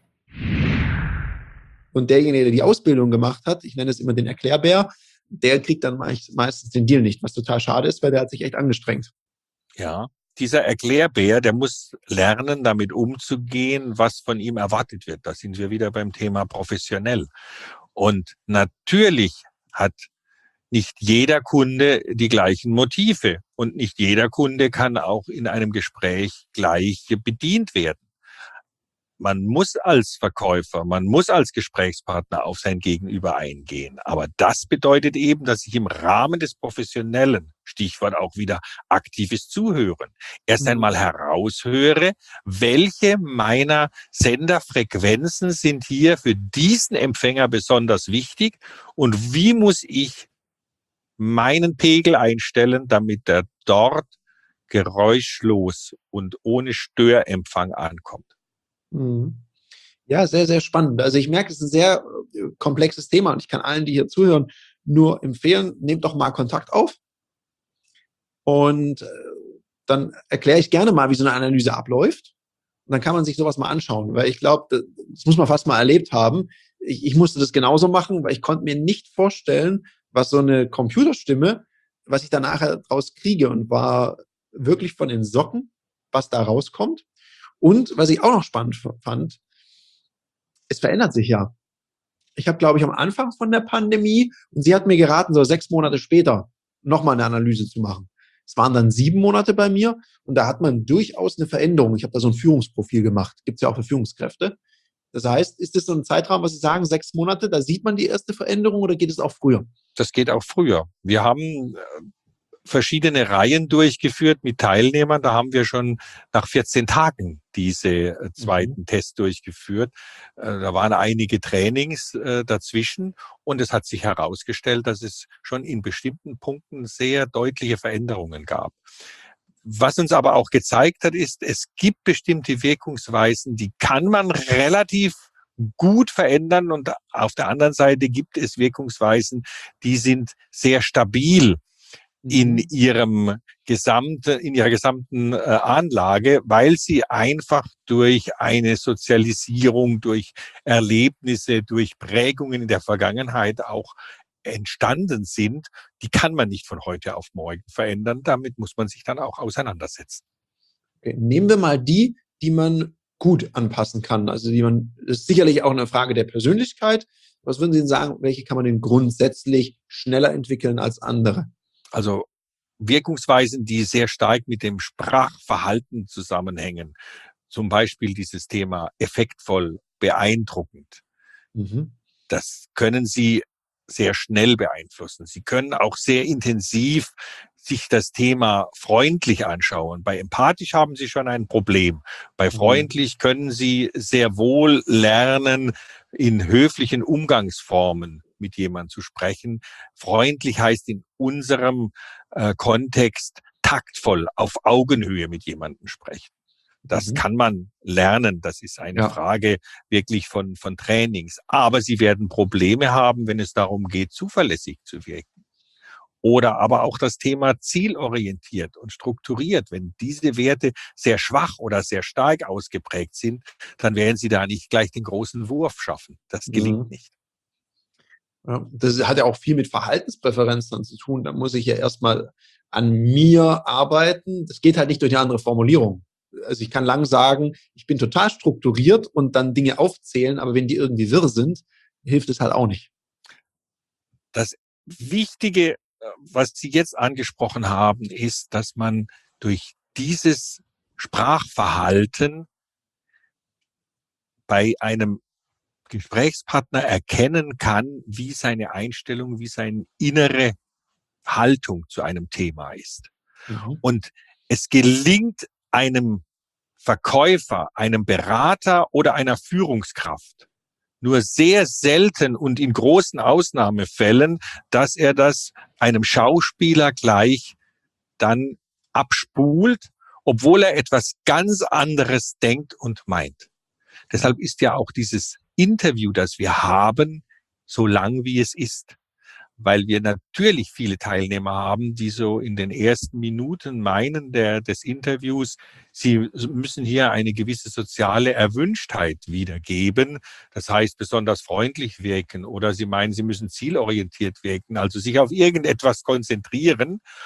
Und derjenige, der die Ausbildung gemacht hat, ich nenne es immer den Erklärbär, der kriegt dann meistens den Deal nicht, was total schade ist, weil der hat sich echt angestrengt. Ja, dieser Erklärbär, der muss lernen, damit umzugehen, was von ihm erwartet wird. Da sind wir wieder beim Thema professionell. Und natürlich hat nicht jeder Kunde die gleichen Motive und nicht jeder Kunde kann auch in einem Gespräch gleich bedient werden. Man muss als Verkäufer, man muss als Gesprächspartner auf sein Gegenüber eingehen. Aber das bedeutet eben, dass ich im Rahmen des Professionellen, Stichwort auch wieder aktives Zuhören, erst Mhm. einmal heraushöre, welche meiner Senderfrequenzen sind hier für diesen Empfänger besonders wichtig und wie muss ich meinen Pegel einstellen, damit er dort geräuschlos und ohne Störempfang ankommt. Mhm. Ja, sehr, sehr spannend. Also ich merke, es ist ein sehr äh, komplexes Thema und ich kann allen, die hier zuhören, nur empfehlen, nehmt doch mal Kontakt auf und äh, dann erkläre ich gerne mal, wie so eine Analyse abläuft. Und dann kann man sich sowas mal anschauen, weil ich glaube, das muss man fast mal erlebt haben. Ich, ich musste das genauso machen, weil ich konnte mir nicht vorstellen, was so eine Computerstimme, was ich da nachher draus kriege und war wirklich von den Socken, was da rauskommt. Und was ich auch noch spannend fand, es verändert sich ja. Ich habe, glaube ich, am Anfang von der Pandemie, und sie hat mir geraten, so sechs Monate später nochmal eine Analyse zu machen. Es waren dann sieben Monate bei mir und da hat man durchaus eine Veränderung. Ich habe da so ein Führungsprofil gemacht. Gibt es ja auch für Führungskräfte. Das heißt, ist das so ein Zeitraum, was Sie sagen, sechs Monate, da sieht man die erste Veränderung oder geht es auch früher? Das geht auch früher. Wir haben verschiedene Reihen durchgeführt mit Teilnehmern. Da haben wir schon nach vierzehn Tagen diese zweiten mhm. Test durchgeführt. Da waren einige Trainings dazwischen und es hat sich herausgestellt, dass es schon in bestimmten Punkten sehr deutliche Veränderungen gab. Was uns aber auch gezeigt hat, ist, es gibt bestimmte Wirkungsweisen, die kann man relativ gut verändern und auf der anderen Seite gibt es Wirkungsweisen, die sind sehr stabil in ihrem gesamten, in ihrer gesamten äh, Anlage, weil sie einfach durch eine Sozialisierung, durch Erlebnisse, durch Prägungen in der Vergangenheit auch entstanden sind. Die kann man nicht von heute auf morgen verändern. Damit muss man sich dann auch auseinandersetzen. Okay. Nehmen wir mal die, die man gut anpassen kann. Also die man, das ist sicherlich auch eine Frage der Persönlichkeit. Was würden Sie denn sagen, welche kann man denn grundsätzlich schneller entwickeln als andere? Also Wirkungsweisen, die sehr stark mit dem Sprachverhalten zusammenhängen. Zum Beispiel dieses Thema effektvoll, beeindruckend. Mhm. Das können Sie sehr schnell beeinflussen. Sie können auch sehr intensiv sich das Thema freundlich anschauen. Bei empathisch haben Sie schon ein Problem. Bei freundlich können Sie sehr wohl lernen, in höflichen Umgangsformen mit jemandem zu sprechen. Freundlich heißt in unserem äh, Kontext taktvoll, auf Augenhöhe mit jemandem sprechen. Das mhm. kann man lernen. Das ist eine ja. Frage wirklich von, von Trainings. Aber Sie werden Probleme haben, wenn es darum geht, zuverlässig zu wirken. Oder aber auch das Thema zielorientiert und strukturiert. Wenn diese Werte sehr schwach oder sehr stark ausgeprägt sind, dann werden Sie da nicht gleich den großen Wurf schaffen. Das gelingt mhm. nicht. Ja, das hat ja auch viel mit Verhaltenspräferenzen zu tun. Da muss ich ja erstmal an mir arbeiten. Das geht halt nicht durch eine andere Formulierung. Also ich kann lang sagen, ich bin total strukturiert und dann Dinge aufzählen, aber wenn die irgendwie wirr sind, hilft es halt auch nicht. Das Wichtige, was Sie jetzt angesprochen haben, ist, dass man durch dieses Sprachverhalten bei einem Gesprächspartner erkennen kann, wie seine Einstellung, wie seine innere Haltung zu einem Thema ist. Mhm. Und es gelingt einem Verkäufer, einem Berater oder einer Führungskraft nur sehr selten und in großen Ausnahmefällen, dass er das einem Schauspieler gleich dann abspult, obwohl er etwas ganz anderes denkt und meint. Deshalb ist ja auch dieses Interview, das wir haben, so lang wie es ist. Weil wir natürlich viele Teilnehmer haben, die so in den ersten Minuten meinen der, des Interviews, sie müssen hier eine gewisse soziale Erwünschtheit wiedergeben. Das heißt, besonders freundlich wirken oder sie meinen, sie müssen zielorientiert wirken, also sich auf irgendetwas konzentrieren.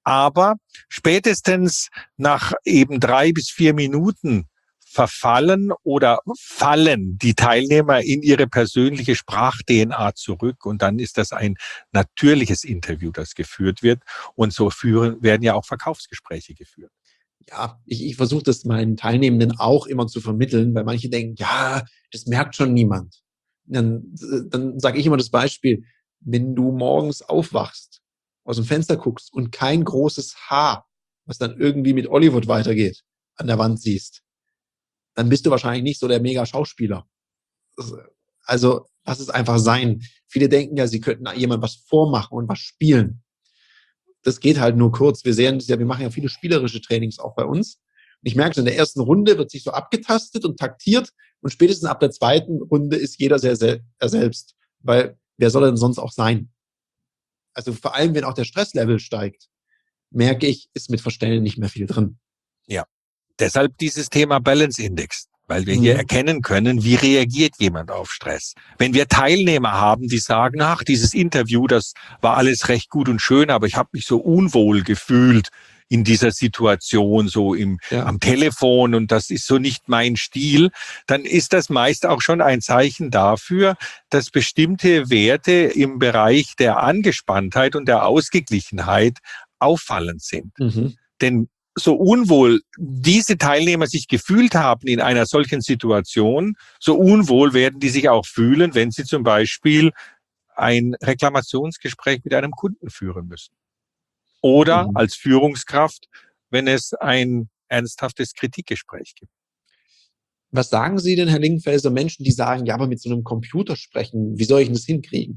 Aber spätestens nach eben drei bis vier Minuten verfallen oder fallen die Teilnehmer in ihre persönliche Sprach-D N A zurück. Und dann ist das ein natürliches Interview, das geführt wird. Und so führen, werden ja auch Verkaufsgespräche geführt. Ja, ich, ich versuche das meinen Teilnehmenden auch immer zu vermitteln, weil manche denken, ja, das merkt schon niemand. Dann, dann sage ich immer das Beispiel, wenn du morgens aufwachst, aus dem Fenster guckst und kein großes Haar, was dann irgendwie mit Hollywood weitergeht, an der Wand siehst, dann bist du wahrscheinlich nicht so der Mega-Schauspieler. Also lass es einfach sein. Viele denken ja, sie könnten jemand was vormachen und was spielen. Das geht halt nur kurz. Wir sehen es ja, wir machen ja viele spielerische Trainings auch bei uns. Und ich merke, in der ersten Runde wird sich so abgetastet und taktiert und spätestens ab der zweiten Runde ist jeder sehr sel- er selbst. Weil wer soll er denn sonst auch sein? Also vor allem, wenn auch der Stresslevel steigt, merke ich, ist mit Verstellen nicht mehr viel drin. Ja, deshalb dieses Thema Balance Index, weil wir Mhm. hier erkennen können, wie reagiert jemand auf Stress. Wenn wir Teilnehmer haben, die sagen, ach, dieses Interview, das war alles recht gut und schön, aber ich habe mich so unwohl gefühlt in dieser Situation, so im, Ja. am Telefon und das ist so nicht mein Stil, dann ist das meist auch schon ein Zeichen dafür, dass bestimmte Werte im Bereich der Angespanntheit und der Ausgeglichenheit auffallend sind. Mhm. Denn so unwohl diese Teilnehmer sich gefühlt haben in einer solchen Situation, so unwohl werden die sich auch fühlen, wenn sie zum Beispiel ein Reklamationsgespräch mit einem Kunden führen müssen. Oder Mhm. als Führungskraft, wenn es ein ernsthaftes Kritikgespräch gibt. Was sagen Sie denn, Herr Lingenfelser, Menschen, die sagen, ja, aber mit so einem Computer sprechen, wie soll ich denn das hinkriegen?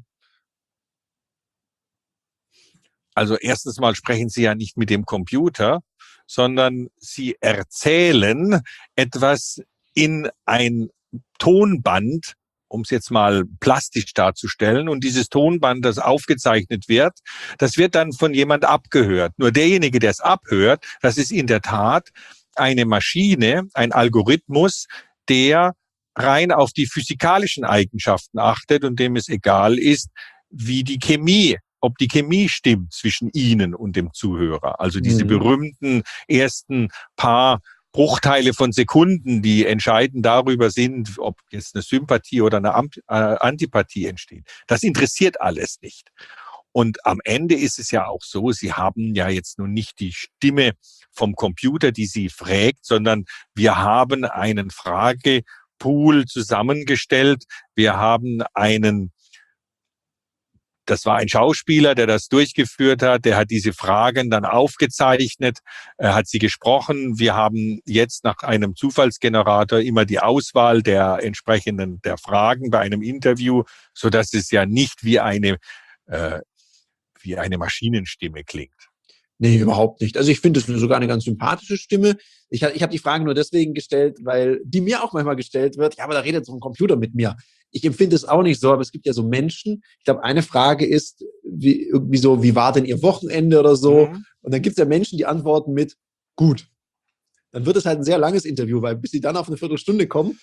Also erstens mal sprechen Sie ja nicht mit dem Computer, sondern Sie erzählen etwas in ein Tonband, um es jetzt mal plastisch darzustellen. Und dieses Tonband, das aufgezeichnet wird, das wird dann von jemand abgehört. Nur derjenige, der es abhört, das ist in der Tat eine Maschine, ein Algorithmus, der rein auf die physikalischen Eigenschaften achtet und dem es egal ist, wie die Chemie, ob die Chemie stimmt zwischen Ihnen und dem Zuhörer. Also diese Mhm. berühmten ersten paar Bruchteile von Sekunden, die entscheidend darüber sind, ob jetzt eine Sympathie oder eine Am- äh, Antipathie entsteht. Das interessiert alles nicht. Und am Ende ist es ja auch so, Sie haben ja jetzt nun nicht die Stimme vom Computer, die Sie fragt, sondern wir haben einen Fragepool zusammengestellt. Wir haben einen Das war ein Schauspieler, der das durchgeführt hat. Der hat diese Fragen dann aufgezeichnet, er hat sie gesprochen. Wir haben jetzt nach einem Zufallsgenerator immer die Auswahl der entsprechenden der Fragen bei einem Interview, so dass es ja nicht wie eine äh, wie eine Maschinenstimme klingt. Nee, überhaupt nicht. Also ich finde es sogar eine ganz sympathische Stimme. Ich, ha- ich habe die Frage nur deswegen gestellt, weil die mir auch manchmal gestellt wird, ja, aber da redet so ein Computer mit mir. Ich empfinde es auch nicht so, aber es gibt ja so Menschen. Ich glaube, eine Frage ist, wie, irgendwie so, wie war denn Ihr Wochenende oder so? Mhm. Und dann gibt es ja Menschen, die antworten mit gut. Dann wird es halt ein sehr langes Interview, weil bis sie dann auf eine Viertelstunde kommen.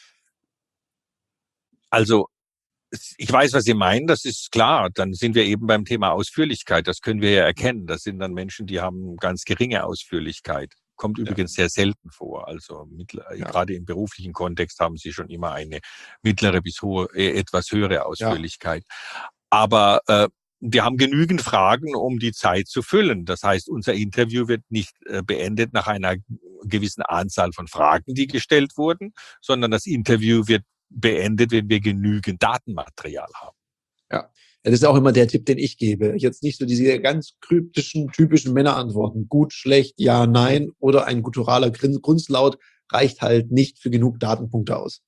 Also ich weiß, was Sie meinen, das ist klar. Dann sind wir eben beim Thema Ausführlichkeit. Das können wir ja erkennen. Das sind dann Menschen, die haben ganz geringe Ausführlichkeit. Kommt übrigens sehr selten vor. Also mittler, Ja. gerade im beruflichen Kontext haben Sie schon immer eine mittlere bis hohe, äh, etwas höhere Ausführlichkeit. Aber äh, wir haben genügend Fragen, um die Zeit zu füllen. Das heißt, unser Interview wird nicht äh, beendet nach einer gewissen Anzahl von Fragen, die gestellt wurden, sondern das Interview wird beendet, wenn wir genügend Datenmaterial haben. Ja. Das ist auch immer der Tipp, den ich gebe. Jetzt nicht so diese ganz kryptischen, typischen Männerantworten. Gut, schlecht, ja, nein. Oder ein gutturaler Grin- Grunzlaut reicht halt nicht für genug Datenpunkte aus.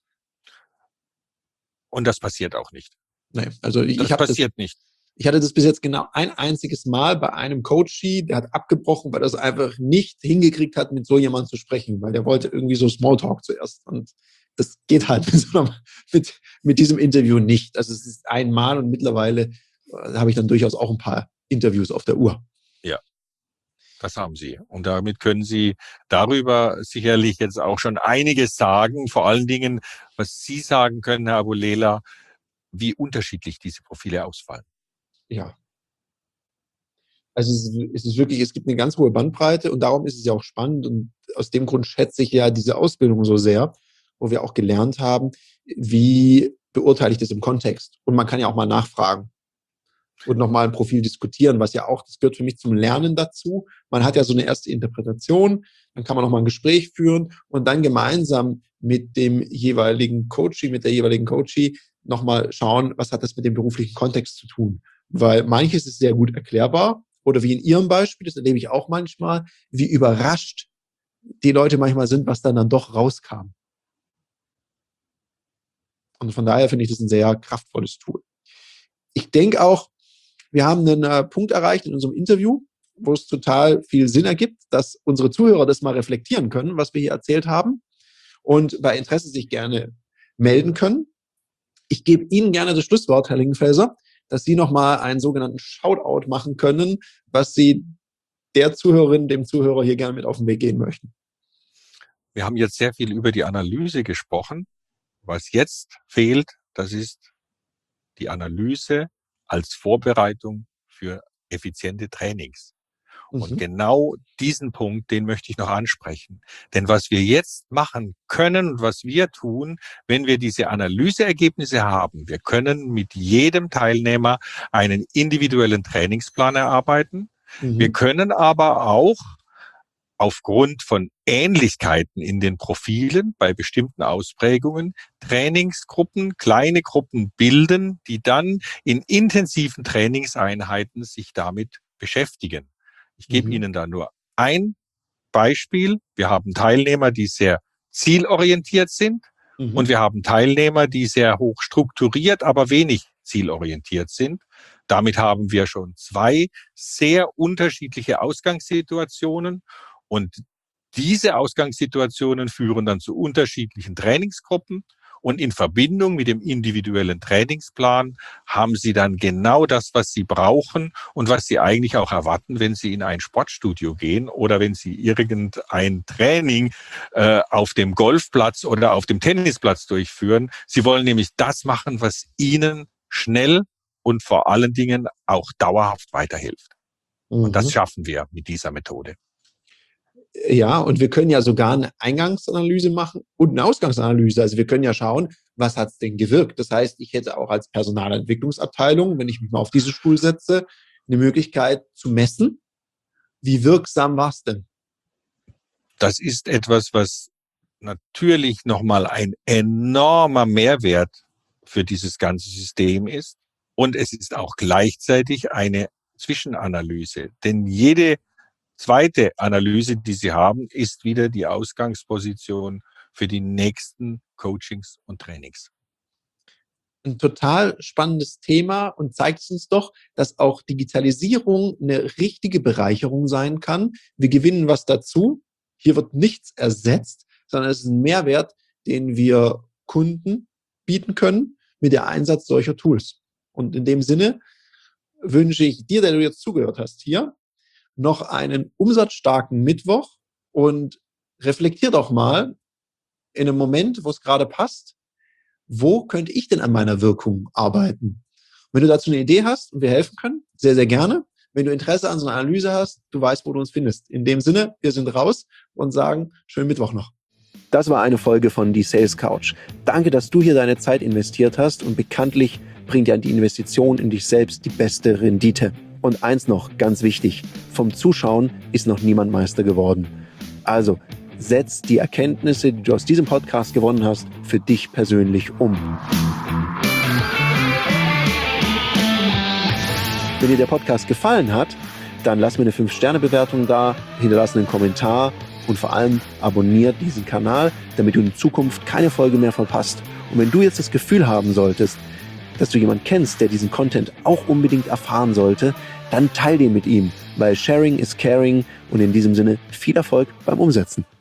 Und das passiert auch nicht. Nee, also ich, ich Das habe das, passiert nicht. ich hatte das bis jetzt genau ein einziges Mal bei einem Coachie, der hat abgebrochen, weil er es einfach nicht hingekriegt hat, mit so jemandem zu sprechen, weil der wollte irgendwie so Smalltalk zuerst. Und das geht halt mit, so einem, mit, mit diesem Interview nicht. Also es ist einmal und mittlerweile äh, habe ich dann durchaus auch ein paar Interviews auf der Uhr. Ja, das haben Sie. Und damit können Sie darüber sicherlich jetzt auch schon einiges sagen. Vor allen Dingen, was Sie sagen können, Herr Abulela, wie unterschiedlich diese Profile ausfallen. Ja. Also es ist, es ist wirklich, es gibt eine ganz hohe Bandbreite und darum ist es ja auch spannend und aus dem Grund schätze ich ja diese Ausbildung so sehr, wo wir auch gelernt haben, wie beurteile ich das im Kontext. Und man kann ja auch mal nachfragen und nochmal ein Profil diskutieren, was ja auch, das gehört für mich zum Lernen dazu. Man hat ja so eine erste Interpretation, dann kann man nochmal ein Gespräch führen und dann gemeinsam mit dem jeweiligen Coachee, mit der jeweiligen Coachee nochmal schauen, was hat das mit dem beruflichen Kontext zu tun. Weil manches ist sehr gut erklärbar oder wie in Ihrem Beispiel, das erlebe ich auch manchmal, wie überrascht die Leute manchmal sind, was dann dann doch rauskam. Und von daher finde ich das ein sehr kraftvolles Tool. Ich denke auch, wir haben einen äh, Punkt erreicht in unserem Interview, wo es total viel Sinn ergibt, dass unsere Zuhörer das mal reflektieren können, was wir hier erzählt haben und bei Interesse sich gerne melden können. Ich gebe Ihnen gerne das Schlusswort, Herr Lingenfelser, dass Sie nochmal einen sogenannten Shoutout machen können, was Sie der Zuhörerin, dem Zuhörer hier gerne mit auf den Weg gehen möchten. Wir haben jetzt sehr viel über die Analyse gesprochen. Was jetzt fehlt, das ist die Analyse als Vorbereitung für effiziente Trainings. Mhm. Und genau diesen Punkt, den möchte ich noch ansprechen. Denn was wir jetzt machen können und was wir tun, wenn wir diese Analyseergebnisse haben, wir können mit jedem Teilnehmer einen individuellen Trainingsplan erarbeiten. Mhm. Wir können aber auch aufgrund von Ähnlichkeiten in den Profilen bei bestimmten Ausprägungen Trainingsgruppen, kleine Gruppen bilden, die dann in intensiven Trainingseinheiten sich damit beschäftigen. Ich gebe mhm. Ihnen da nur ein Beispiel. Wir haben Teilnehmer, die sehr zielorientiert sind mhm. und wir haben Teilnehmer, die sehr hoch strukturiert, aber wenig zielorientiert sind. Damit haben wir schon zwei sehr unterschiedliche Ausgangssituationen. Und diese Ausgangssituationen führen dann zu unterschiedlichen Trainingsgruppen und in Verbindung mit dem individuellen Trainingsplan haben Sie dann genau das, was Sie brauchen und was Sie eigentlich auch erwarten, wenn Sie in ein Sportstudio gehen oder wenn Sie irgendein Training äh, auf dem Golfplatz oder auf dem Tennisplatz durchführen. Sie wollen nämlich das machen, was Ihnen schnell und vor allen Dingen auch dauerhaft weiterhilft. Mhm. Und das schaffen wir mit dieser Methode. Ja, und wir können ja sogar eine Eingangsanalyse machen und eine Ausgangsanalyse. Also wir können ja schauen, was hat es denn gewirkt. Das heißt, ich hätte auch als Personalentwicklungsabteilung, wenn ich mich mal auf diesen Stuhl setze, eine Möglichkeit zu messen, wie wirksam war es denn? Das ist etwas, was natürlich nochmal ein enormer Mehrwert für dieses ganze System ist. Und es ist auch gleichzeitig eine Zwischenanalyse. Denn jede zweite Analyse, die Sie haben, ist wieder die Ausgangsposition für die nächsten Coachings und Trainings. Ein total spannendes Thema und zeigt es uns doch, dass auch Digitalisierung eine richtige Bereicherung sein kann. Wir gewinnen was dazu. Hier wird nichts ersetzt, sondern es ist ein Mehrwert, den wir Kunden bieten können mit dem Einsatz solcher Tools. Und in dem Sinne wünsche ich dir, der du jetzt zugehört hast, hier noch einen umsatzstarken Mittwoch und reflektier doch mal in einem Moment, wo es gerade passt, wo könnte ich denn an meiner Wirkung arbeiten? Wenn du dazu eine Idee hast und wir helfen können, sehr, sehr gerne. Wenn du Interesse an so einer Analyse hast, du weißt, wo du uns findest. In dem Sinne, wir sind raus und sagen, schönen Mittwoch noch. Das war eine Folge von Die Sales Couch. Danke, dass du hier deine Zeit investiert hast und bekanntlich bringt ja die Investition in dich selbst die beste Rendite. Und eins noch, ganz wichtig, vom Zuschauen ist noch niemand Meister geworden. Also, setz die Erkenntnisse, die du aus diesem Podcast gewonnen hast, für dich persönlich um. Wenn dir der Podcast gefallen hat, dann lass mir eine fünf Sterne Bewertung da, hinterlass einen Kommentar und vor allem abonniert diesen Kanal, damit du in Zukunft keine Folge mehr verpasst. Und wenn du jetzt das Gefühl haben solltest, dass du jemanden kennst, der diesen Content auch unbedingt erfahren sollte, dann teil den mit ihm, weil Sharing is Caring und in diesem Sinne viel Erfolg beim Umsetzen.